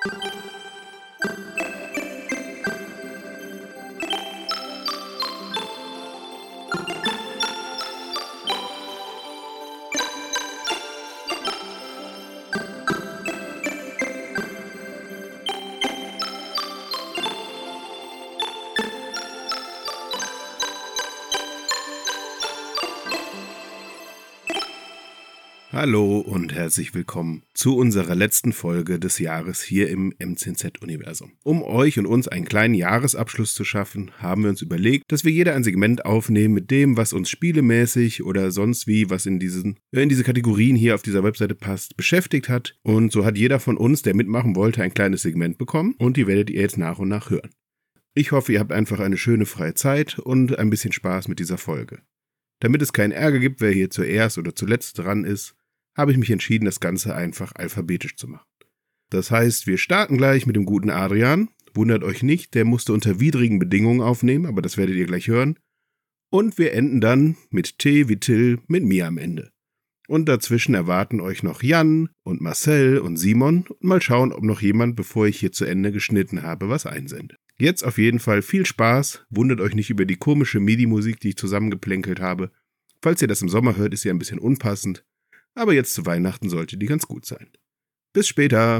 Hallo und herzlich willkommen zu unserer letzten Folge des Jahres hier im MCZ-Universum. Um euch und uns einen kleinen Jahresabschluss zu schaffen, haben wir uns überlegt, dass wir jeder ein Segment aufnehmen mit dem, was uns spielemäßig oder sonst wie, was in diese Kategorien hier auf dieser Webseite passt, beschäftigt hat. Und so hat jeder von uns, der mitmachen wollte, ein kleines Segment bekommen und die werdet ihr jetzt nach und nach hören. Ich hoffe, ihr habt einfach eine schöne freie Zeit und ein bisschen Spaß mit dieser Folge. Damit es keinen Ärger gibt, wer hier zuerst oder zuletzt dran ist, habe ich mich entschieden, das Ganze einfach alphabetisch zu machen. Das heißt, wir starten gleich mit dem guten Adrian. Wundert euch nicht, der musste unter widrigen Bedingungen aufnehmen, aber das werdet ihr gleich hören. Und wir enden dann mit T wie Till mit mir am Ende. Und dazwischen erwarten euch noch Jan und Marcel und Simon. Und mal schauen, ob noch jemand, bevor ich hier zu Ende geschnitten habe, was einsendet. Jetzt auf jeden Fall viel Spaß. Wundert euch nicht über die komische MIDI-Musik, die ich zusammengeplänkelt habe. Falls ihr das im Sommer hört, ist sie ein bisschen unpassend. Aber jetzt zu Weihnachten sollte die ganz gut sein. Bis später.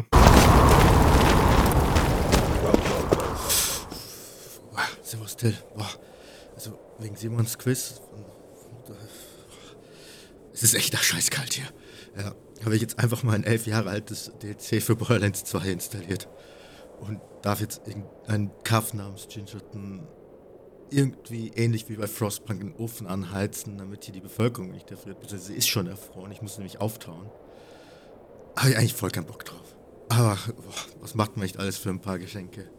Servus Till. Also wegen Simons Quiz. Es ist echt scheißkalt hier. Ja, habe ich jetzt einfach mal ein 11 Jahre altes DLC für Borderlands 2 installiert. Und darf jetzt irgendeinen Kaff namens Gingerton irgendwie ähnlich wie bei Frostpunk einen Ofen anheizen, damit hier die Bevölkerung nicht erfriert. Sie ist schon erfroren, ich muss nämlich auftauen. Habe ich eigentlich voll keinen Bock drauf. Aber was macht man echt alles für ein paar Geschenke?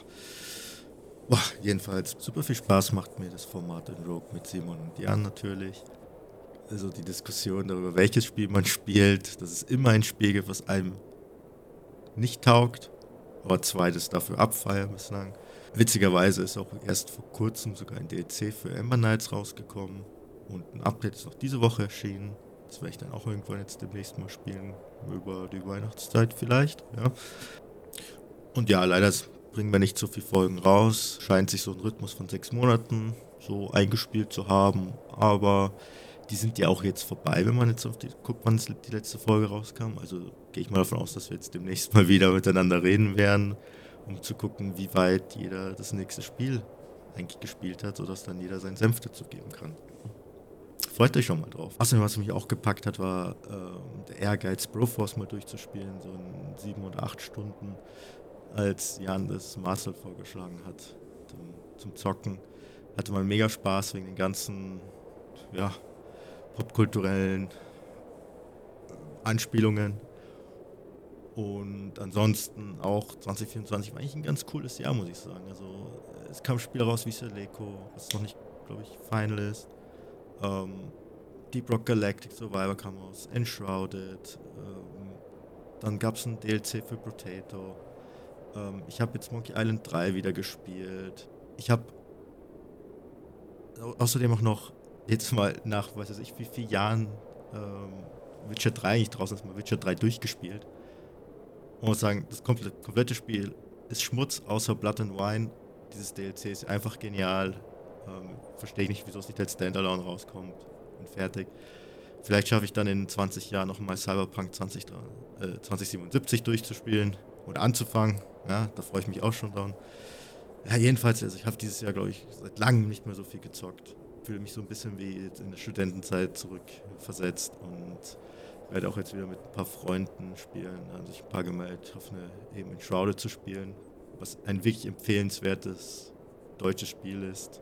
Jedenfalls, super viel Spaß macht mir das Format in Rogue mit Simon und Jan natürlich. Also die Diskussion darüber, welches Spiel man spielt, dass es immer ein Spiel gibt, was einem nicht taugt, aber zweites dafür abfeiern bislang. Witzigerweise ist auch erst vor kurzem sogar ein DLC für Ember Knights rausgekommen und ein Update ist noch diese Woche erschienen. Das werde ich dann auch irgendwann jetzt demnächst mal spielen, über die Weihnachtszeit vielleicht, ja. Und ja, leider bringen wir nicht so viele Folgen raus. Scheint sich so ein Rhythmus von 6 Monaten so eingespielt zu haben, aber die sind ja auch jetzt vorbei, wenn man jetzt guckt, wann die letzte Folge rauskam. Also gehe ich mal davon aus, dass wir jetzt demnächst mal wieder miteinander reden werden, um zu gucken, wie weit jeder das nächste Spiel eigentlich gespielt hat, sodass dann jeder seinen Senf dazu geben kann. Freut euch schon mal drauf. Außerdem, was mich auch gepackt hat, war der Ehrgeiz, Broforce mal durchzuspielen, so in 7 oder 8 Stunden, als Jan das Marcel vorgeschlagen hat zum Zocken. Hatte mal mega Spaß wegen den ganzen, popkulturellen Anspielungen. Und ansonsten auch 2024 war eigentlich ein ganz cooles Jahr, muss ich sagen. Also es kam Spiele raus wie Seleco, was noch nicht, glaube ich, final ist. Deep Rock Galactic Survivor kam raus, Enshrouded. Dann gab es ein DLC für Potato. Ich habe jetzt Monkey Island 3 wieder gespielt. Ich habe außerdem auch noch jetzt mal nach, weiß ich wie vielen Jahren Witcher 3 eigentlich draußen ist, mal Witcher 3 durchgespielt. Man muss sagen, das komplette Spiel ist Schmutz, außer Blood and Wine. Dieses DLC ist einfach genial. Verstehe ich nicht, wieso es nicht als Standalone rauskommt und fertig. Vielleicht schaffe ich dann in 20 Jahren nochmal Cyberpunk 2077 durchzuspielen oder anzufangen. Ja, da freue ich mich auch schon dran. Ja, jedenfalls, also ich habe dieses Jahr, glaube ich, seit langem nicht mehr so viel gezockt. Fühle mich so ein bisschen wie in der Studentenzeit zurückversetzt und werde auch jetzt wieder mit ein paar Freunden spielen. Da haben sich ein paar gemeldet, hoffe eben Enshrouded zu spielen, was ein wirklich empfehlenswertes deutsches Spiel ist.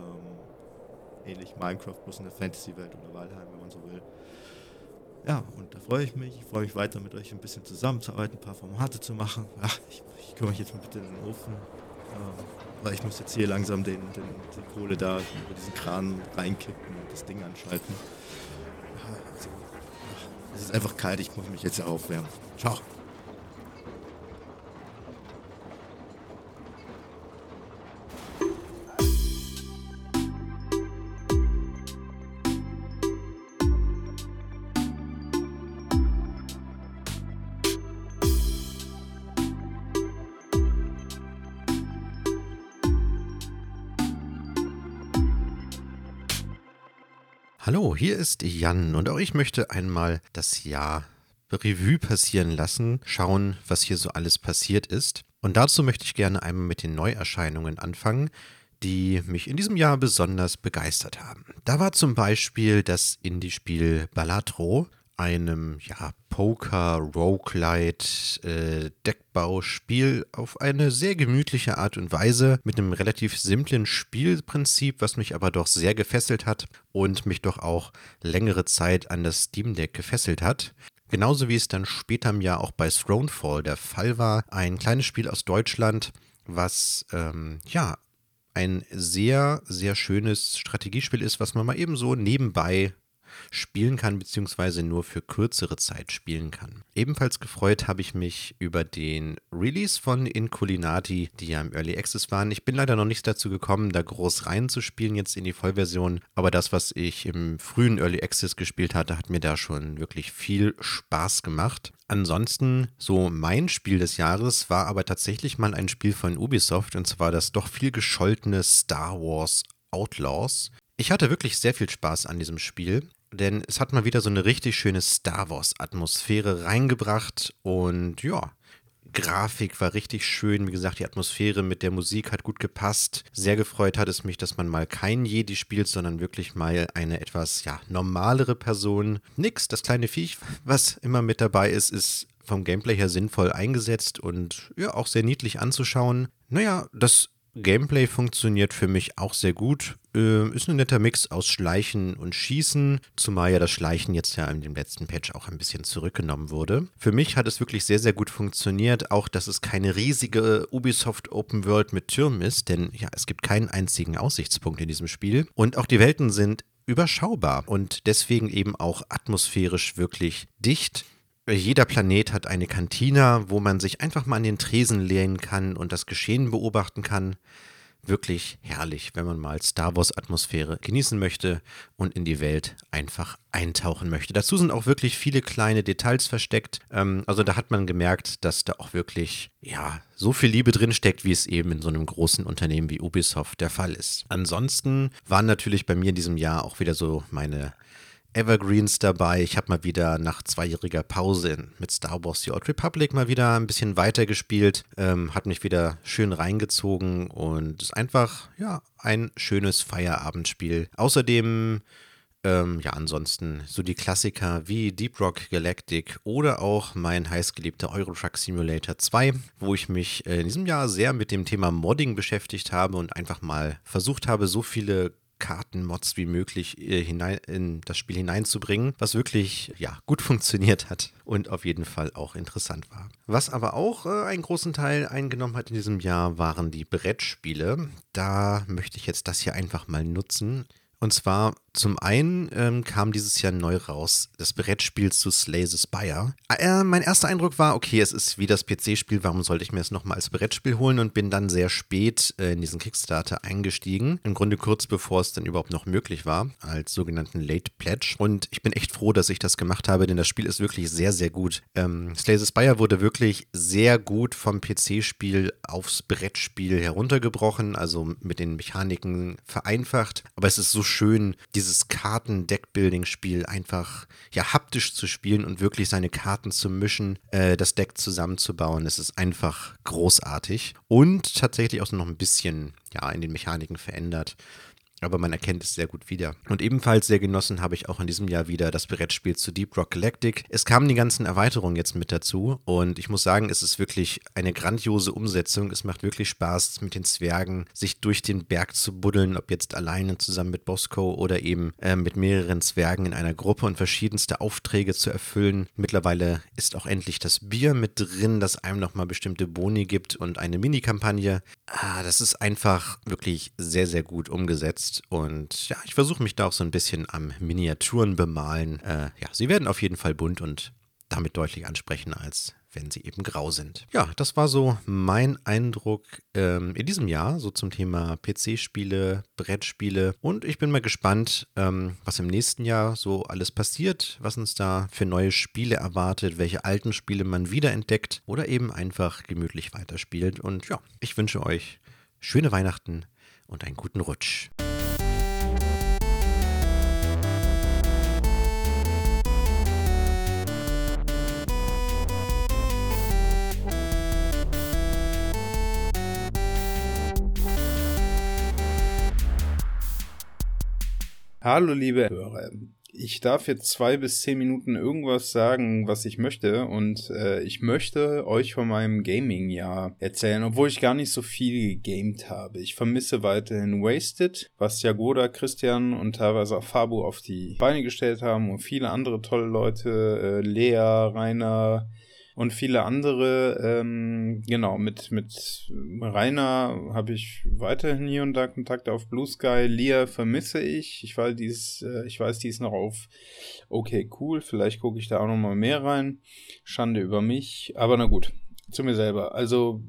Ähnlich Minecraft, bloß in der Fantasy-Welt oder Valheim, wenn man so will. Ja, und da freue ich mich. Ich freue mich weiter mit euch ein bisschen zusammenzuarbeiten, ein paar Formate zu machen. Ach, ich kümmere mich jetzt mal bitte in den Ofen. Weil ich muss jetzt hier langsam die Kohle da über diesen Kran reinkippen und das Ding anschalten. Also, es ist einfach kalt, ich muss mich jetzt aufwärmen. Ciao. Hallo, hier ist Jan und auch ich möchte einmal das Jahr Revue passieren lassen, schauen, was hier so alles passiert ist. Und dazu möchte ich gerne einmal mit den Neuerscheinungen anfangen, die mich in diesem Jahr besonders begeistert haben. Da war zum Beispiel das Indie-Spiel Balatro, einem Poker-Roguelite-Deckbauspiel auf eine sehr gemütliche Art und Weise mit einem relativ simplen Spielprinzip, was mich aber doch sehr gefesselt hat und mich doch auch längere Zeit an das Steam Deck gefesselt hat. Genauso wie es dann später im Jahr auch bei Thronefall der Fall war. Ein kleines Spiel aus Deutschland, was ein sehr, sehr schönes Strategiespiel ist, was man mal eben so nebenbei spielen kann, beziehungsweise nur für kürzere Zeit spielen kann. Ebenfalls gefreut habe ich mich über den Release von Inculinati, die ja im Early Access waren. Ich bin leider noch nicht dazu gekommen, da groß reinzuspielen jetzt in die Vollversion, aber das, was ich im frühen Early Access gespielt hatte, hat mir da schon wirklich viel Spaß gemacht. Ansonsten, so mein Spiel des Jahres war aber tatsächlich mal ein Spiel von Ubisoft, und zwar das doch viel gescholtene Star Wars Outlaws. Ich hatte wirklich sehr viel Spaß an diesem Spiel, denn es hat mal wieder so eine richtig schöne Star Wars-Atmosphäre reingebracht und ja, Grafik war richtig schön. Wie gesagt, die Atmosphäre mit der Musik hat gut gepasst. Sehr gefreut hat es mich, dass man mal kein Jedi spielt, sondern wirklich mal eine etwas normalere Person. Nix, das kleine Viech, was immer mit dabei ist, ist vom Gameplay her sinnvoll eingesetzt und ja, auch sehr niedlich anzuschauen. Naja, das Gameplay funktioniert für mich auch sehr gut. Ist ein netter Mix aus Schleichen und Schießen, zumal ja das Schleichen jetzt ja in dem letzten Patch auch ein bisschen zurückgenommen wurde. Für mich hat es wirklich sehr, sehr gut funktioniert, auch dass es keine riesige Ubisoft Open World mit Türmen ist, denn ja, es gibt keinen einzigen Aussichtspunkt in diesem Spiel und auch die Welten sind überschaubar und deswegen eben auch atmosphärisch wirklich dicht. Jeder Planet hat eine Kantina, wo man sich einfach mal an den Tresen lehnen kann und das Geschehen beobachten kann. Wirklich herrlich, wenn man mal Star Wars Atmosphäre genießen möchte und in die Welt einfach eintauchen möchte. Dazu sind auch wirklich viele kleine Details versteckt. Also da hat man gemerkt, dass da auch wirklich so viel Liebe drin steckt, wie es eben in so einem großen Unternehmen wie Ubisoft der Fall ist. Ansonsten waren natürlich bei mir in diesem Jahr auch wieder so meine Evergreens dabei. Ich habe mal wieder nach 2-jähriger Pause mit Star Wars The Old Republic mal wieder ein bisschen weitergespielt. Hat mich wieder schön reingezogen und ist einfach, ein schönes Feierabendspiel. Außerdem, ansonsten so die Klassiker wie Deep Rock Galactic oder auch mein heißgeliebter Euro Truck Simulator 2, wo ich mich in diesem Jahr sehr mit dem Thema Modding beschäftigt habe und einfach mal versucht habe, so viele Kartenmods wie möglich in das Spiel hineinzubringen, was wirklich gut funktioniert hat und auf jeden Fall auch interessant war. Was aber auch einen großen Teil eingenommen hat in diesem Jahr, waren die Brettspiele. Da möchte ich jetzt das hier einfach mal nutzen. Und zwar zum einen kam dieses Jahr neu raus das Brettspiel zu Slay the Spire. Mein erster Eindruck war, okay, es ist wie das PC-Spiel, warum sollte ich mir es nochmal als Brettspiel holen, und bin dann sehr spät in diesen Kickstarter eingestiegen. Im Grunde kurz bevor es dann überhaupt noch möglich war, als sogenannten Late Pledge. Und ich bin echt froh, dass ich das gemacht habe, denn das Spiel ist wirklich sehr, sehr gut. Slay the Spire wurde wirklich sehr gut vom PC-Spiel aufs Brettspiel heruntergebrochen, also mit den Mechaniken vereinfacht. Aber es ist so schön, dieses Karten-Deck-Building-Spiel einfach haptisch zu spielen und wirklich seine Karten zu mischen, das Deck zusammenzubauen. Es ist einfach großartig und tatsächlich auch noch ein bisschen in den Mechaniken verändert. Aber man erkennt es sehr gut wieder. Und ebenfalls sehr genossen habe ich auch in diesem Jahr wieder das Brettspiel zu Deep Rock Galactic. Es kamen die ganzen Erweiterungen jetzt mit dazu und ich muss sagen, es ist wirklich eine grandiose Umsetzung. Es macht wirklich Spaß, mit den Zwergen sich durch den Berg zu buddeln, ob jetzt alleine zusammen mit Bosco oder eben mit mehreren Zwergen in einer Gruppe und verschiedenste Aufträge zu erfüllen. Mittlerweile ist auch endlich das Bier mit drin, das einem nochmal bestimmte Boni gibt und eine Mini-Kampagne. Das ist einfach wirklich sehr, sehr gut umgesetzt. Und ich versuche mich da auch so ein bisschen am Miniaturen bemalen. Sie werden auf jeden Fall bunt und damit deutlich ansprechender, als wenn sie eben grau sind. Ja, das war so mein Eindruck in diesem Jahr, so zum Thema PC-Spiele, Brettspiele. Und ich bin mal gespannt, was im nächsten Jahr so alles passiert, was uns da für neue Spiele erwartet, welche alten Spiele man wiederentdeckt oder eben einfach gemütlich weiterspielt. Und ich wünsche euch schöne Weihnachten und einen guten Rutsch. Hallo liebe Hörer, ich darf jetzt 2 bis 10 Minuten irgendwas sagen, was ich möchte und ich möchte euch von meinem Gaming-Jahr erzählen, obwohl ich gar nicht so viel gegamed habe. Ich vermisse weiterhin Wasted, was Jagoda, Christian und teilweise auch Fabu auf die Beine gestellt haben und viele andere tolle Leute, Lea, Rainer und viele andere. Genau, mit Rainer habe ich weiterhin hier und da Kontakte auf Blue Sky. Lia vermisse ich. Ich weiß, die ist noch auf Okay, cool. Vielleicht gucke ich da auch noch mal mehr rein. Schande über mich. Aber na gut, zu mir selber. Also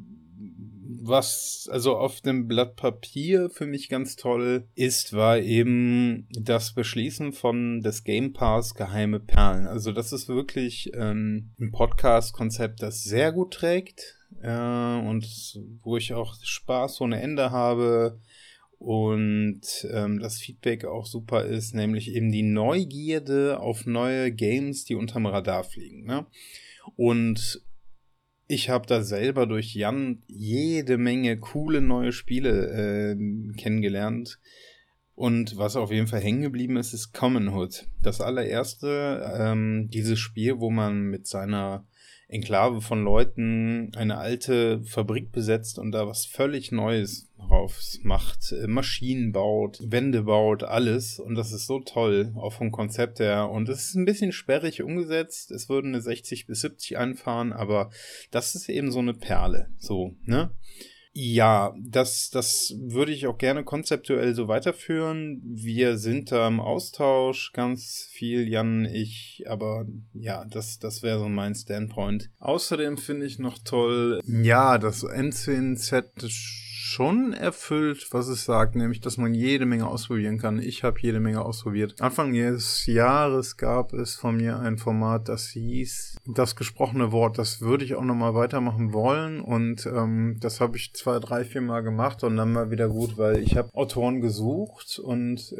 was auf dem Blatt Papier für mich ganz toll ist, war eben das Beschließen des Game Pass Geheime Perlen. Also das ist wirklich ein Podcast-Konzept, das sehr gut trägt und wo ich auch Spaß ohne Ende habe und das Feedback auch super ist, nämlich eben die Neugierde auf neue Games, die unterm Radar fliegen, ne? Und ich habe da selber durch Jan jede Menge coole neue Spiele kennengelernt. Und was auf jeden Fall hängen geblieben ist, ist Commonhood. Das allererste, dieses Spiel, wo man mit seiner Enklave von Leuten eine alte Fabrik besetzt und da was völlig Neues drauf macht, Maschinen baut, Wände baut, alles. Und das ist so toll, auch vom Konzept her. Und es ist ein bisschen sperrig umgesetzt. Es würden eine 60 bis 70 einfahren, aber das ist eben so eine Perle. So, ne? Ja, das würde ich auch gerne konzeptuell so weiterführen. Wir sind da im Austausch, ganz viel, Jan, ich, aber ja, das wäre so mein Standpoint. Außerdem finde ich noch toll, ja, das M10Z schon erfüllt, was es sagt, nämlich, dass man jede Menge ausprobieren kann. Ich habe jede Menge ausprobiert. Anfang des Jahres gab es von mir ein Format, das hieß Das gesprochene Wort. Das würde ich auch nochmal weitermachen wollen und das habe ich 2, 3, 4 Mal gemacht und dann mal wieder gut, weil ich habe Autoren gesucht und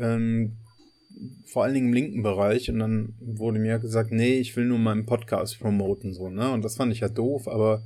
vor allen Dingen im linken Bereich und dann wurde mir gesagt, nee, ich will nur meinen Podcast promoten, so, ne? Und das fand ich ja doof, aber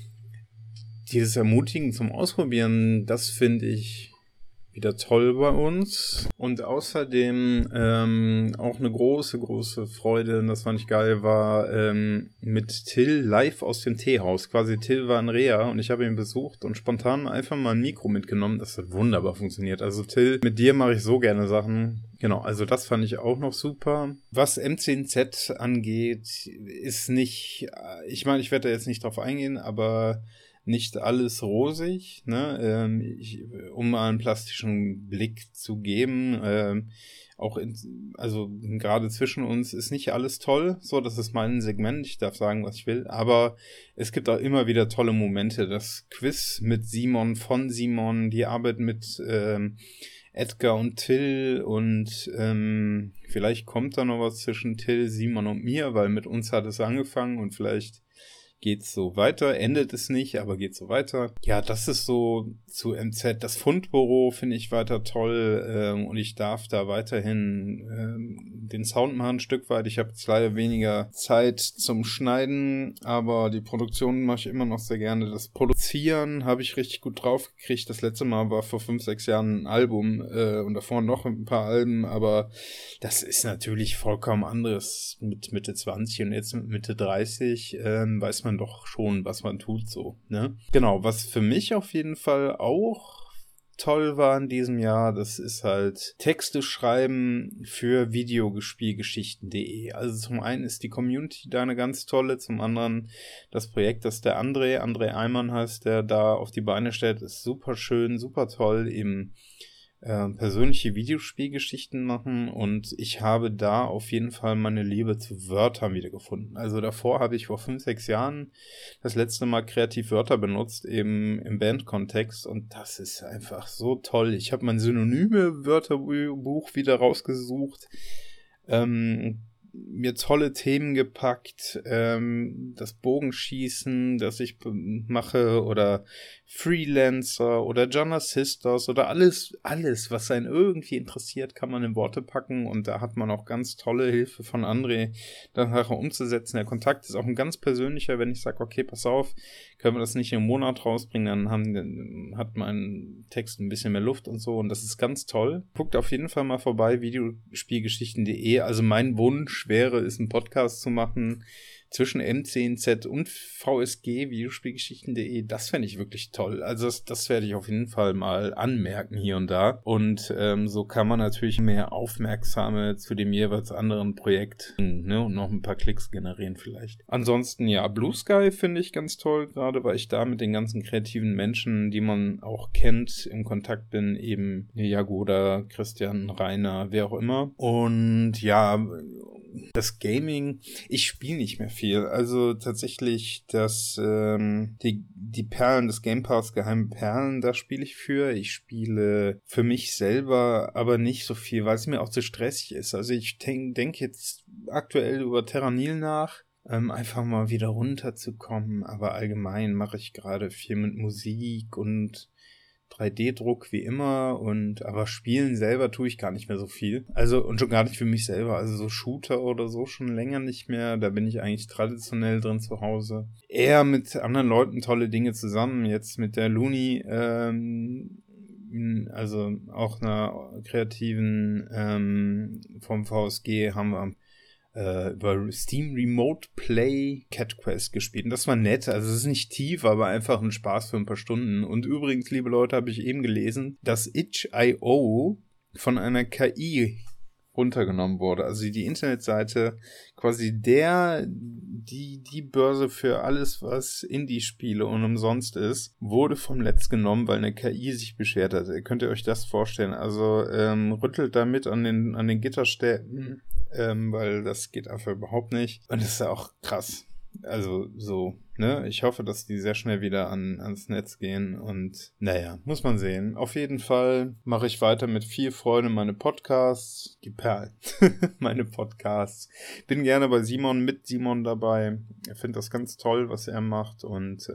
dieses Ermutigen zum Ausprobieren, das finde ich wieder toll bei uns. Und außerdem auch eine große, große Freude, und das fand ich geil, war mit Till live aus dem Teehaus. Quasi Till war in Reha und ich habe ihn besucht und spontan einfach mal ein Mikro mitgenommen. Das hat wunderbar funktioniert. Also Till, mit dir mache ich so gerne Sachen. Genau, also das fand ich auch noch super. Was M10Z angeht, ist nicht, ich meine, ich werde da jetzt nicht drauf eingehen, aber nicht alles rosig, ne? Um mal einen plastischen Blick zu geben, also gerade zwischen uns ist nicht alles toll, so, das ist mein Segment, ich darf sagen, was ich will, aber es gibt auch immer wieder tolle Momente. Das Quiz mit Simon von Simon, die Arbeit mit Edgar und Till und vielleicht kommt da noch was zwischen Till, Simon und mir, weil mit uns hat es angefangen und vielleicht geht's so weiter, endet es nicht, aber geht so weiter. Ja, das ist so zu MZ. Das Fundbüro finde ich weiter toll und ich darf da weiterhin den Sound machen ein Stück weit. Ich habe jetzt leider weniger Zeit zum Schneiden, aber die Produktion mache ich immer noch sehr gerne. Das Produzieren habe ich richtig gut drauf gekriegt. Das letzte Mal war vor 5, 6 Jahren ein Album und davor noch ein paar Alben, aber das ist natürlich vollkommen anderes mit Mitte 20 und jetzt mit Mitte 30 weiß man doch schon, was man tut, so, ne? Genau, was für mich auf jeden Fall auch toll war in diesem Jahr, das ist halt Texte schreiben für Videospielgeschichten.de. Also zum einen ist die Community da eine ganz tolle, zum anderen das Projekt, das der André Eimann heißt, der da auf die Beine stellt, ist super schön, super toll, eben persönliche Videospielgeschichten machen und ich habe da auf jeden Fall meine Liebe zu Wörtern wiedergefunden. Also davor habe ich vor 5, 6 Jahren das letzte Mal kreativ Wörter benutzt, eben im Bandkontext und das ist einfach so toll. Ich habe mein Synonyme-Wörterbuch wieder rausgesucht. mir tolle Themen gepackt, das Bogenschießen, das ich mache, oder Freelancer oder Jana Sisters oder alles, was einen irgendwie interessiert, kann man in Worte packen, und da hat man auch ganz tolle Hilfe von André, das nachher umzusetzen. Der Kontakt ist auch ein ganz persönlicher, wenn ich sage, okay, pass auf, können wir das nicht im Monat rausbringen, dann hat mein Text ein bisschen mehr Luft und so, und das ist ganz toll. Guckt auf jeden Fall mal vorbei, videospielgeschichten.de. Also mein Wunsch wäre es, einen Podcast zu machen zwischen MCNZ und VSG, videospielgeschichten.de. Das fände ich wirklich toll. Also das werde ich auf jeden Fall mal anmerken hier und da. Und so kann man natürlich mehr Aufmerksame zu dem jeweils anderen Projekt, ne, und noch ein paar Klicks generieren vielleicht. Ansonsten, ja, Blue Sky finde ich ganz toll, gerade weil ich da mit den ganzen kreativen Menschen, die man auch kennt, im Kontakt bin, eben Jagoda, Christian, Rainer, wer auch immer. Und ja, das Gaming, ich spiele nicht mehr viel. Also tatsächlich die Perlen des Game Pass, geheime Perlen, da spiele ich für. Ich spiele für mich selber aber nicht so viel, weil es mir auch zu stressig ist. Also ich denke jetzt aktuell über Terranil nach, einfach mal wieder runterzukommen. Aber allgemein mache ich gerade viel mit Musik und 3D-Druck wie immer, aber spielen selber tue ich gar nicht mehr so viel. Also, und schon gar nicht für mich selber. Also so Shooter oder so schon länger nicht mehr. Da bin ich eigentlich traditionell drin zu Hause. Eher mit anderen Leuten tolle Dinge zusammen. Jetzt mit der Luni, also auch einer kreativen vom VSG haben wir über Steam Remote Play Cat Quest gespielt. Und das war nett. Also es ist nicht tief, aber einfach ein Spaß für ein paar Stunden. Und übrigens, liebe Leute, habe ich eben gelesen, dass itch.io von einer KI runtergenommen wurde. Also die Internetseite, quasi die Börse für alles, was Indie-Spiele und umsonst ist, wurde vom Netz genommen, weil eine KI sich beschwert hat. Könnt ihr euch das vorstellen? Also rüttelt damit an den Gitterstäben, weil das geht einfach überhaupt nicht. Und das ist ja auch krass. Also so, ne? Ich hoffe, dass die sehr schnell wieder ans Netz gehen, und naja, muss man sehen. Auf jeden Fall mache ich weiter mit viel Freude meine Podcasts, die Perlen, meine Podcasts. Bin gerne bei mit Simon dabei. Ich finde das ganz toll, was er macht, und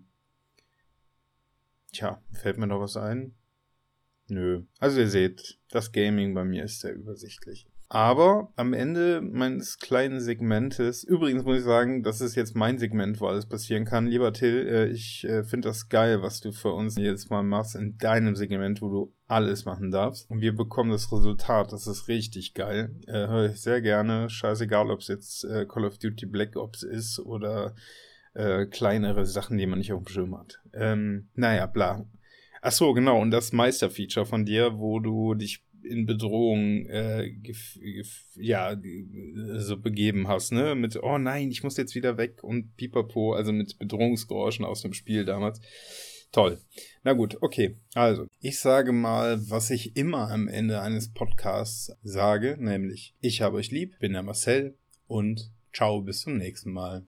fällt mir noch was ein? Nö. Also ihr seht, das Gaming bei mir ist sehr übersichtlich. Aber am Ende meines kleinen Segmentes, übrigens muss ich sagen, das ist jetzt mein Segment, wo alles passieren kann. Lieber Till, ich finde das geil, was du für uns jetzt mal machst in deinem Segment, wo du alles machen darfst. Und wir bekommen das Resultat, das ist richtig geil. Höre ich sehr gerne, scheißegal, ob es jetzt Call of Duty Black Ops ist oder kleinere Sachen, die man nicht auf dem Schirm hat. Bla. Ach so, genau, und das Meisterfeature von dir, wo du dich in Bedrohung so begeben hast, ne? Mit, oh nein, ich muss jetzt wieder weg und pipapo, also mit Bedrohungsgeräuschen aus dem Spiel damals. Toll. Na gut, okay. Also, ich sage mal, was ich immer am Ende eines Podcasts sage, nämlich, ich habe euch lieb, bin der Marcel, und ciao, bis zum nächsten Mal.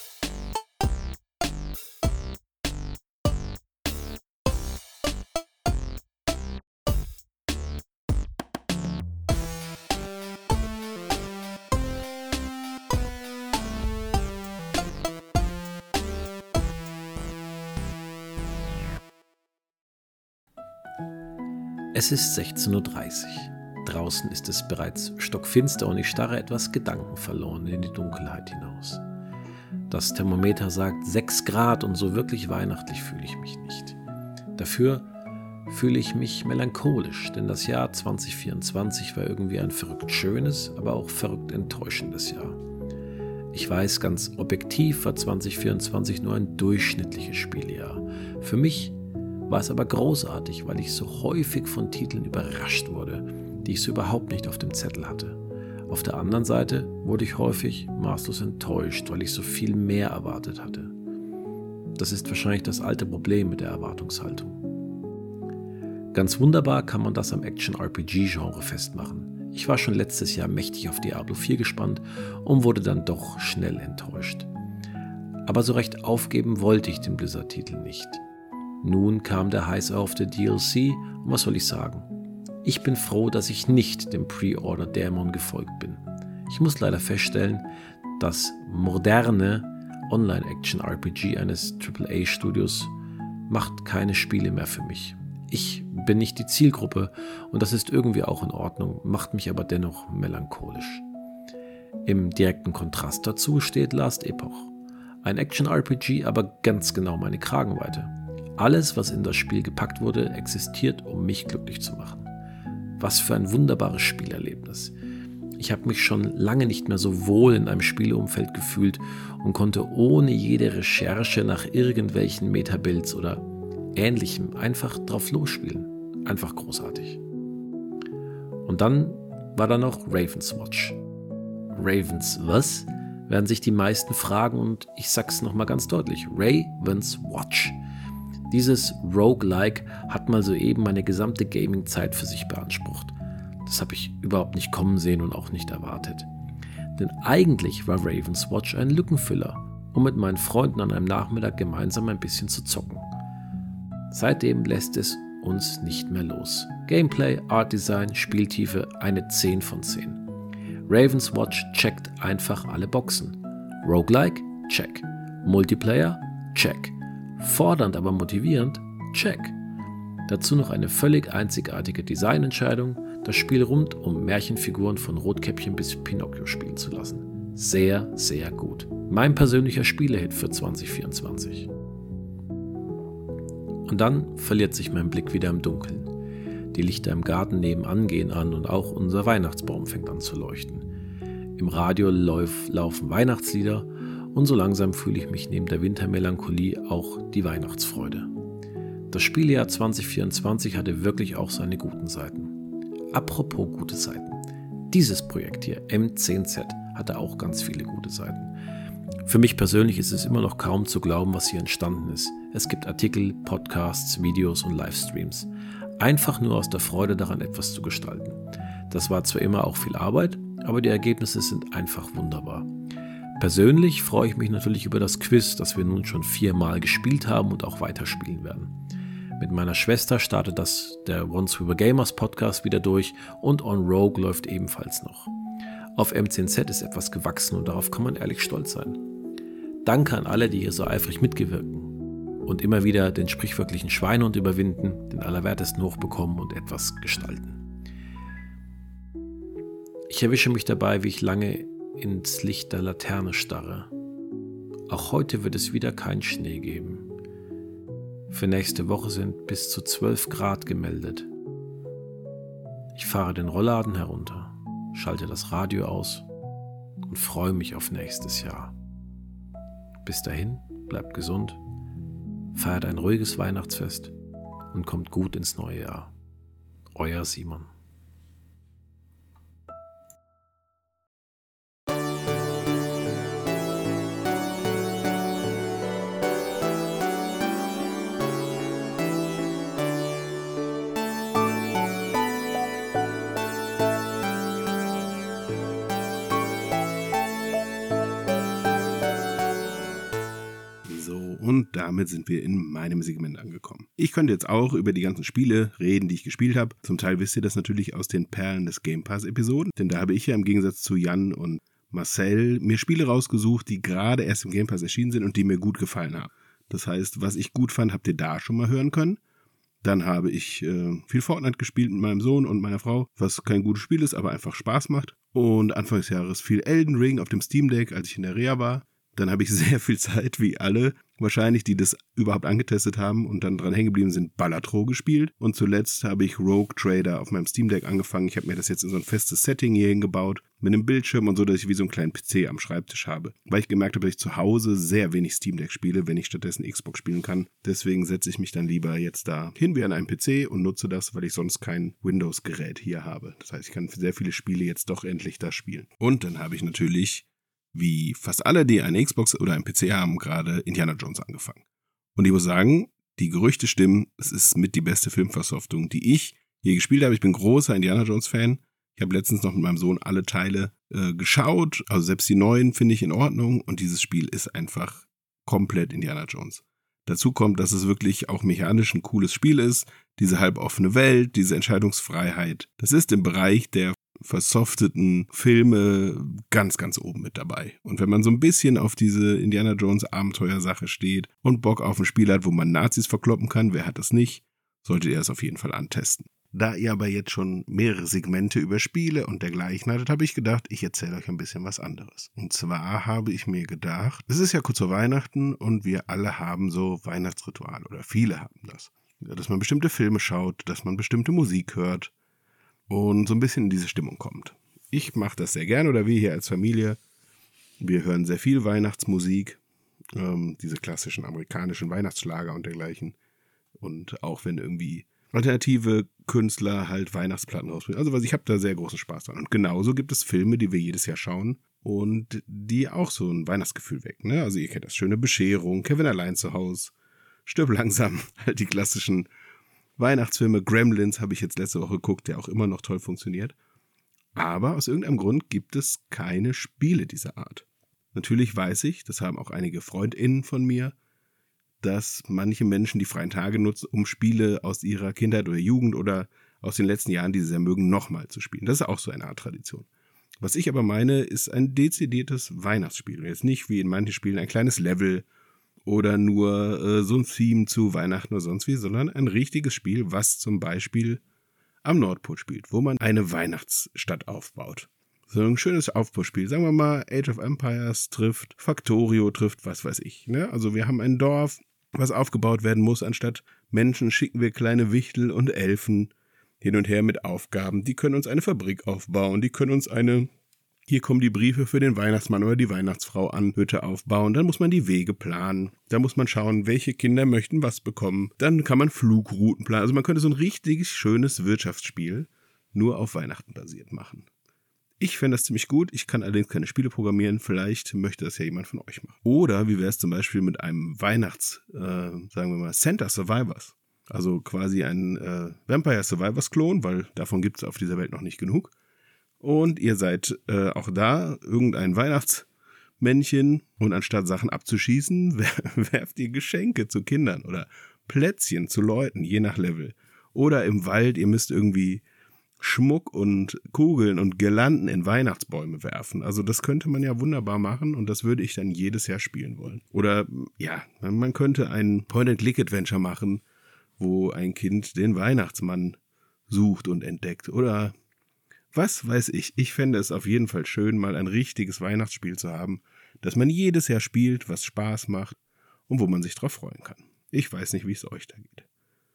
Es ist 16:30 Uhr. Draußen ist es bereits stockfinster und ich starre etwas gedankenverloren in die Dunkelheit hinaus. Das Thermometer sagt 6 Grad und so wirklich weihnachtlich fühle ich mich nicht. Dafür fühle ich mich melancholisch, denn das Jahr 2024 war irgendwie ein verrückt schönes, aber auch verrückt enttäuschendes Jahr. Ich weiß, ganz objektiv war 2024 nur ein durchschnittliches Spieljahr. Für mich war es aber großartig, weil ich so häufig von Titeln überrascht wurde, die ich so überhaupt nicht auf dem Zettel hatte. Auf der anderen Seite wurde ich häufig maßlos enttäuscht, weil ich so viel mehr erwartet hatte. Das ist wahrscheinlich das alte Problem mit der Erwartungshaltung. Ganz wunderbar kann man das am Action-RPG-Genre festmachen. Ich war schon letztes Jahr mächtig auf Diablo 4 gespannt und wurde dann doch schnell enttäuscht. Aber so recht aufgeben wollte ich den Blizzard-Titel nicht. Nun kam der heiß erhoffte DLC und was soll ich sagen? Ich bin froh, dass ich nicht dem Pre-Order-Dämon gefolgt bin. Ich muss leider feststellen, das moderne Online-Action-RPG eines AAA-Studios macht keine Spiele mehr für mich. Ich bin nicht die Zielgruppe und das ist irgendwie auch in Ordnung, macht mich aber dennoch melancholisch. Im direkten Kontrast dazu steht Last Epoch. Ein Action-RPG, aber ganz genau meine Kragenweite. Alles, was in das Spiel gepackt wurde, existiert, um mich glücklich zu machen. Was für ein wunderbares Spielerlebnis. Ich habe mich schon lange nicht mehr so wohl in einem Spieleumfeld gefühlt und konnte ohne jede Recherche nach irgendwelchen Metabuilds oder Ähnlichem einfach drauf losspielen. Einfach großartig. Und dann war da noch Raven's Watch. Ravens was? Werden sich die meisten fragen und ich sag's nochmal ganz deutlich. Raven's Watch. Dieses Roguelike hat mal soeben meine gesamte Gaming-Zeit für sich beansprucht. Das habe ich überhaupt nicht kommen sehen und auch nicht erwartet. Denn eigentlich war Raven's Watch ein Lückenfüller, um mit meinen Freunden an einem Nachmittag gemeinsam ein bisschen zu zocken. Seitdem lässt es uns nicht mehr los. Gameplay, Artdesign, Spieltiefe, eine 10 von 10. Raven's Watch checkt einfach alle Boxen. Roguelike? Check. Multiplayer? Check. Fordernd, aber motivierend? Check. Dazu noch eine völlig einzigartige Designentscheidung, das Spiel rund um Märchenfiguren von Rotkäppchen bis Pinocchio spielen zu lassen. Sehr, sehr gut. Mein persönlicher Spielehit für 2024. Und dann verliert sich mein Blick wieder im Dunkeln. Die Lichter im Garten nebenan gehen an und auch unser Weihnachtsbaum fängt an zu leuchten. Im Radio laufen Weihnachtslieder und so langsam fühle ich mich neben der Wintermelancholie auch die Weihnachtsfreude. Das Spieljahr 2024 hatte wirklich auch seine guten Seiten. Apropos gute Seiten. Dieses Projekt hier, M10Z, hatte auch ganz viele gute Seiten. Für mich persönlich ist es immer noch kaum zu glauben, was hier entstanden ist. Es gibt Artikel, Podcasts, Videos und Livestreams. Einfach nur aus der Freude daran, etwas zu gestalten. Das war zwar immer auch viel Arbeit, aber die Ergebnisse sind einfach wunderbar. Persönlich freue ich mich natürlich über das Quiz, das wir nun schon 4-mal gespielt haben und auch weiterspielen werden. Mit meiner Schwester startet der Once We Were Gamers Podcast wieder durch und On Rogue läuft ebenfalls noch. Auf M10Z ist etwas gewachsen und darauf kann man ehrlich stolz sein. Danke an alle, die hier so eifrig mitgewirken und immer wieder den sprichwörtlichen Schweinehund überwinden, den Allerwertesten hochbekommen und etwas gestalten. Ich erwische mich dabei, wie ich lange ins Licht der Laterne starre. Auch heute wird es wieder keinen Schnee geben. Für nächste Woche sind bis zu 12 Grad gemeldet. Ich fahre den Rollladen herunter, schalte das Radio aus und freue mich auf nächstes Jahr. Bis dahin, bleibt gesund, feiert ein ruhiges Weihnachtsfest und kommt gut ins neue Jahr. Euer Simon. Und damit sind wir in meinem Segment angekommen. Ich könnte jetzt auch über die ganzen Spiele reden, die ich gespielt habe. Zum Teil wisst ihr das natürlich aus den Perlen des Game Pass-Episoden, denn da habe ich ja im Gegensatz zu Jan und Marcel mir Spiele rausgesucht, die gerade erst im Game Pass erschienen sind und die mir gut gefallen haben. Das heißt, was ich gut fand, habt ihr da schon mal hören können. Dann habe ich viel Fortnite gespielt mit meinem Sohn und meiner Frau, was kein gutes Spiel ist, aber einfach Spaß macht. Und Anfang des Jahres viel Elden Ring auf dem Steam Deck, als ich in der Reha war. Dann habe ich sehr viel Zeit, wie alle wahrscheinlich, die das überhaupt angetestet haben und dann dran hängen geblieben sind, Balatro gespielt. Und zuletzt habe ich Rogue Trader auf meinem Steam Deck angefangen. Ich habe mir das jetzt in so ein festes Setting hier hingebaut, mit einem Bildschirm und so, dass ich wie so einen kleinen PC am Schreibtisch habe. Weil ich gemerkt habe, dass ich zu Hause sehr wenig Steam Deck spiele, wenn ich stattdessen Xbox spielen kann. Deswegen setze ich mich dann lieber jetzt da hin wie an einem PC und nutze das, weil ich sonst kein Windows-Gerät hier habe. Das heißt, ich kann sehr viele Spiele jetzt doch endlich da spielen. Und dann habe ich natürlich, wie fast alle, die eine Xbox oder einen PC haben, gerade Indiana Jones angefangen. Und ich muss sagen, die Gerüchte stimmen, es ist mit die beste Filmversofftung, die ich je gespielt habe. Ich bin großer Indiana Jones Fan. Ich habe letztens noch mit meinem Sohn alle Teile geschaut, also selbst die neuen finde ich in Ordnung und dieses Spiel ist einfach komplett Indiana Jones. Dazu kommt, dass es wirklich auch mechanisch ein cooles Spiel ist, diese halboffene Welt, diese Entscheidungsfreiheit. Das ist im Bereich der versofteten Filme ganz, ganz oben mit dabei. Und wenn man so ein bisschen auf diese Indiana Jones Abenteuersache steht und Bock auf ein Spiel hat, wo man Nazis verkloppen kann, wer hat das nicht, solltet ihr es auf jeden Fall antesten. Da ihr aber jetzt schon mehrere Segmente über Spiele und dergleichen hattet, habe ich gedacht, ich erzähle euch ein bisschen was anderes. Und zwar habe ich mir gedacht, es ist ja kurz vor Weihnachten und wir alle haben so Weihnachtsrituale oder viele haben das. Dass man bestimmte Filme schaut, dass man bestimmte Musik hört und so ein bisschen in diese Stimmung kommt. Ich mache das sehr gern oder wir hier als Familie. Wir hören sehr viel Weihnachtsmusik, diese klassischen amerikanischen Weihnachtsschlager und dergleichen. Und auch wenn irgendwie alternative Künstler halt Weihnachtsplatten rausbringen. Also ich habe da sehr großen Spaß dran. Und genauso gibt es Filme, die wir jedes Jahr schauen und die auch so ein Weihnachtsgefühl wecken. Ne? Also ihr kennt das, Schöne Bescherung, Kevin allein zu Hause, Stirb langsam, halt die klassischen Weihnachtsfilme. Gremlins habe ich jetzt letzte Woche geguckt, der auch immer noch toll funktioniert. Aber aus irgendeinem Grund gibt es keine Spiele dieser Art. Natürlich weiß ich, das haben auch einige FreundInnen von mir, dass manche Menschen die freien Tage nutzen, um Spiele aus ihrer Kindheit oder Jugend oder aus den letzten Jahren, die sie sehr mögen, nochmal zu spielen. Das ist auch so eine Art Tradition. Was ich aber meine, ist ein dezidiertes Weihnachtsspiel. Jetzt nicht wie in manchen Spielen ein kleines Level oder nur so ein Theme zu Weihnachten oder sonst wie, sondern ein richtiges Spiel, was zum Beispiel am Nordpol spielt, wo man eine Weihnachtsstadt aufbaut. So ein schönes Aufbauspiel. Sagen wir mal, Age of Empires trifft, Factorio trifft, was weiß ich. Ne? Also wir haben ein Dorf, was aufgebaut werden muss. Anstatt Menschen schicken wir kleine Wichtel und Elfen hin und her mit Aufgaben. Die können uns eine Fabrik aufbauen, die können uns hier kommen die Briefe für den Weihnachtsmann oder die Weihnachtsfrau an, Hütte aufbauen. Dann muss man die Wege planen. Da muss man schauen, welche Kinder möchten was bekommen. Dann kann man Flugrouten planen. Also man könnte so ein richtig schönes Wirtschaftsspiel nur auf Weihnachten basiert machen. Ich fände das ziemlich gut. Ich kann allerdings keine Spiele programmieren. Vielleicht möchte das ja jemand von euch machen. Oder wie wäre es zum Beispiel mit einem sagen wir mal, Santa Survivors. Also quasi ein Vampire Survivors Klon, weil davon gibt es auf dieser Welt noch nicht genug. Und ihr seid auch da irgendein Weihnachtsmännchen und anstatt Sachen abzuschießen, werft ihr Geschenke zu Kindern oder Plätzchen zu Leuten, je nach Level. Oder im Wald, ihr müsst irgendwie Schmuck und Kugeln und Girlanden in Weihnachtsbäume werfen. Also das könnte man ja wunderbar machen und das würde ich dann jedes Jahr spielen wollen. Oder ja, man könnte ein Point-and-Click-Adventure machen, wo ein Kind den Weihnachtsmann sucht und entdeckt. Oder was weiß ich. Ich fände es auf jeden Fall schön, mal ein richtiges Weihnachtsspiel zu haben, das man jedes Jahr spielt, was Spaß macht und wo man sich drauf freuen kann. Ich weiß nicht, wie es euch da geht.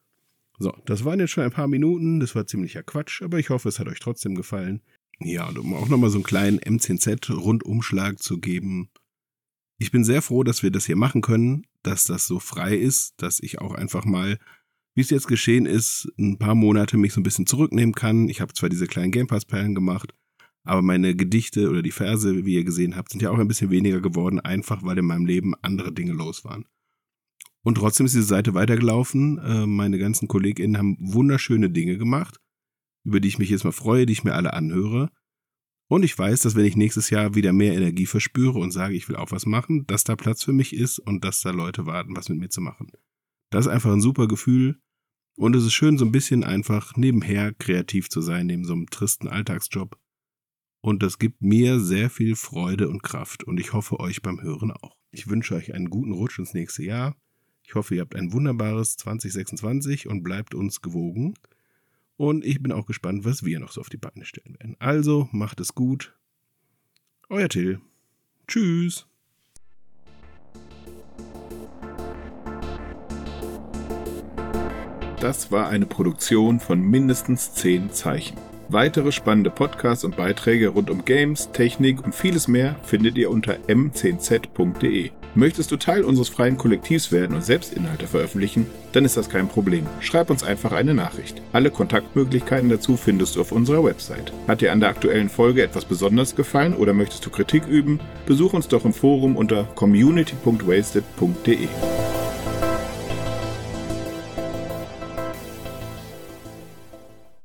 So, das waren jetzt schon ein paar Minuten, das war ziemlicher Quatsch, aber ich hoffe, es hat euch trotzdem gefallen. Ja, und um auch nochmal so einen kleinen M10Z-Rundumschlag zu geben. Ich bin sehr froh, dass wir das hier machen können, dass das so frei ist, dass ich auch einfach mal, wie es jetzt geschehen ist, ein paar Monate mich so ein bisschen zurücknehmen kann. Ich habe zwar diese kleinen Game Pass-Perlen gemacht, aber meine Gedichte oder die Verse, wie ihr gesehen habt, sind ja auch ein bisschen weniger geworden, einfach weil in meinem Leben andere Dinge los waren. Und trotzdem ist diese Seite weitergelaufen. Meine ganzen KollegInnen haben wunderschöne Dinge gemacht, über die ich mich jetzt mal freue, die ich mir alle anhöre. Und ich weiß, dass wenn ich nächstes Jahr wieder mehr Energie verspüre und sage, ich will auch was machen, dass da Platz für mich ist und dass da Leute warten, was mit mir zu machen. Das ist einfach ein super Gefühl. Und es ist schön, so ein bisschen einfach nebenher kreativ zu sein, neben so einem tristen Alltagsjob. Und das gibt mir sehr viel Freude und Kraft. Und ich hoffe, euch beim Hören auch. Ich wünsche euch einen guten Rutsch ins nächste Jahr. Ich hoffe, ihr habt ein wunderbares 2026 und bleibt uns gewogen. Und ich bin auch gespannt, was wir noch so auf die Beine stellen werden. Also, macht es gut. Euer Till. Tschüss. Das war eine Produktion von mindestens 10 Zeichen. Weitere spannende Podcasts und Beiträge rund um Games, Technik und vieles mehr findet ihr unter m10z.de. Möchtest du Teil unseres freien Kollektivs werden und selbst Inhalte veröffentlichen? Dann ist das kein Problem. Schreib uns einfach eine Nachricht. Alle Kontaktmöglichkeiten dazu findest du auf unserer Website. Hat dir an der aktuellen Folge etwas besonders gefallen oder möchtest du Kritik üben? Besuch uns doch im Forum unter community.wasted.de.